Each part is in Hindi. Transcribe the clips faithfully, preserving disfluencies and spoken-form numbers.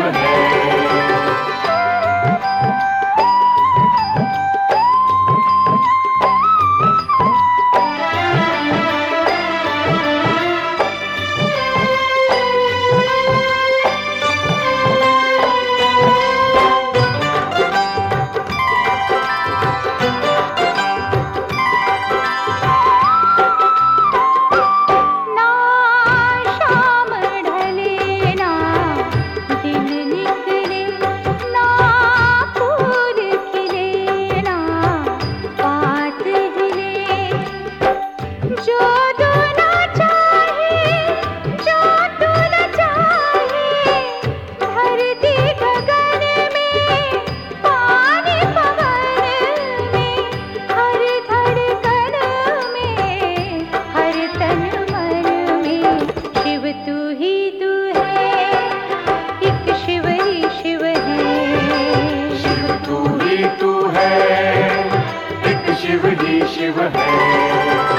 शिव है। शिव ही शिव है।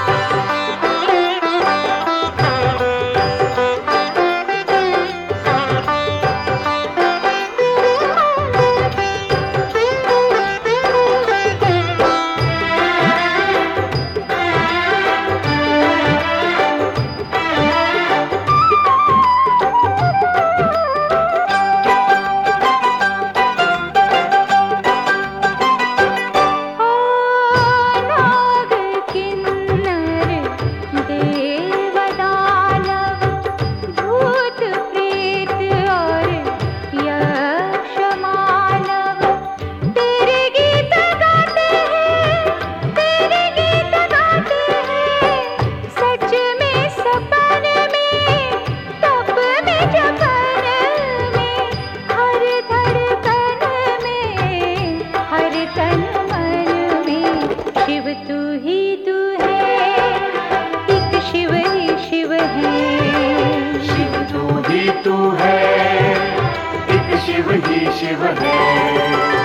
तू है एक शिव ही शिव है।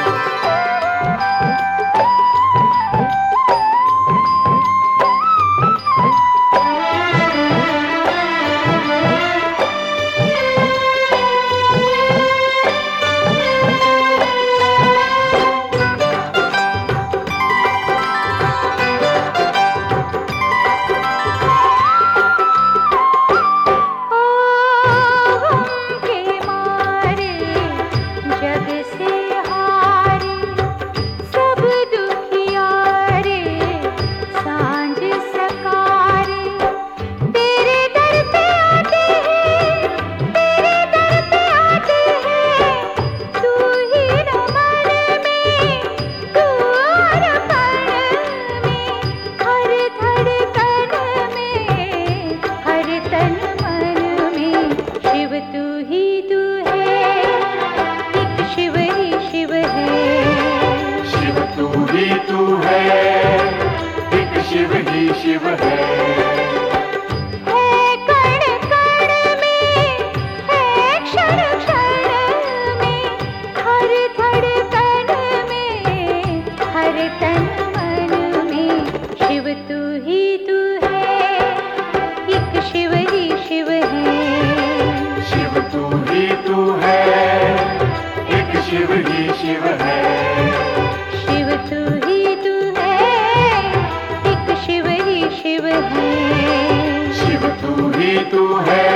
तू है एक शिव ही शिव है। है कण कण में, है क्षण क्षण में, हर धड़कन में, हर तन मन में, शिव तू ही तू है, एक शिव ही शिव है। शिव तू ही तू है, एक शिव ही शिव है। शिव तू ही तू है, एक शिव ही शिव है। शिव तू ही तू है,